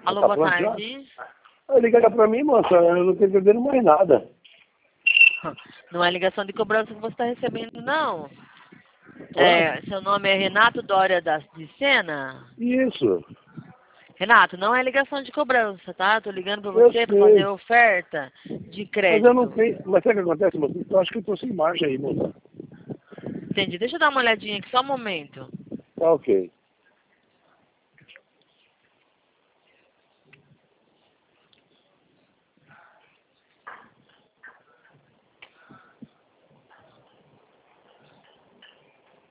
Alô, Tá boa pronto já? tarde. Liga pra mim, moça, eu não tô entendendo mais nada. Não é ligação de cobrança que você está recebendo, não. Hã? Seu nome é Renato Dória de Sena? Isso, Renato, não é ligação de cobrança, tá? Tô ligando pra eu você pra fazer sei. oferta de Mas eu não crédito. tenho. Mas sabe o que acontece, moça? Eu acho que eu tô sem margem aí, moça. Entendi. Deixa eu dar uma olhadinha aqui, só um momento. Tá ok.